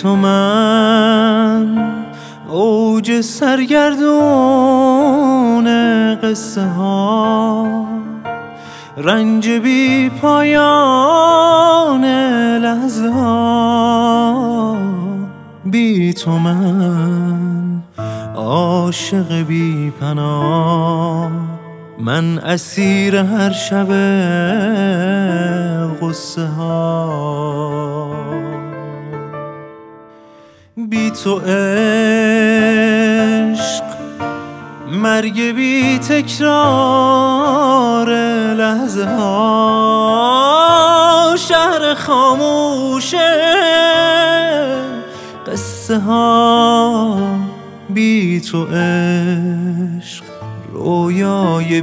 تو من اوج سرگردون قصه ها، رنج بی پایان لحظه ها. بی تو من عاشق بی پناه، من اسیر هر شب غصه ها. بی تو عشق مرگ بی تکرار لحظه ها، شهر خاموش قصه ها. بی تو عشق رویای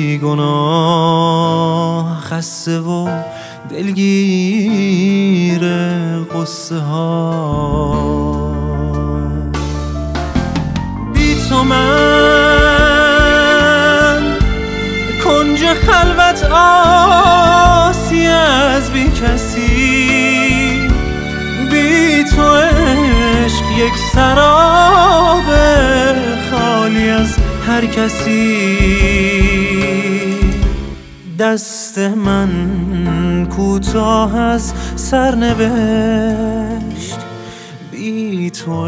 بیگناه، خسته و دلگیر قصه ها. بی تو من کنج خلوت آسی از بی کسی، بی تو عشق یک سراب خالی از هر کسی. دست من کوتاه از سرنوشت، بی تو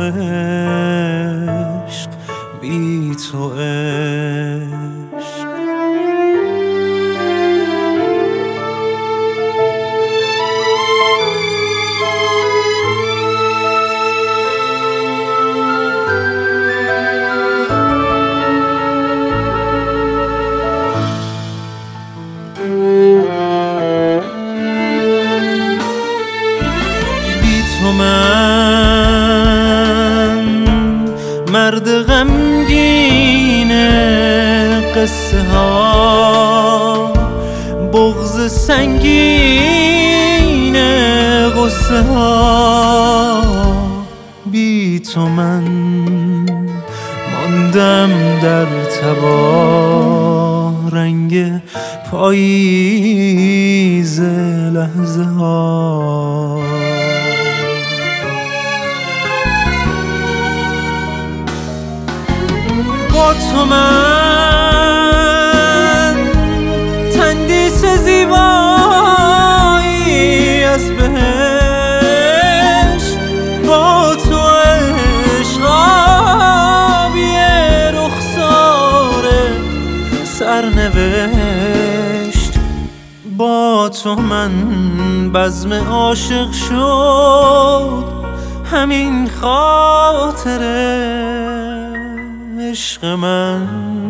عشق، بی تو عشق. تو من مرد غمگین قصه ها، بغض سنگین غصه ها. بی تو من ماندم در تباه، رنگ پاییز لحظه ها. با تو من تندیس زیبایی از بهشت، با تو عشق آبی رخسار سرنوشت. با تو من بزم عاشق شد همین خاطره عشق من.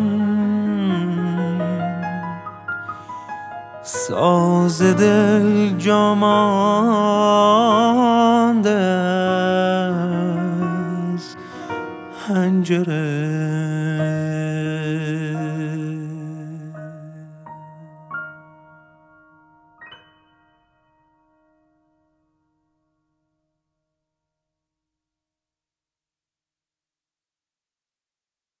ساز دل جا مانده از حنجره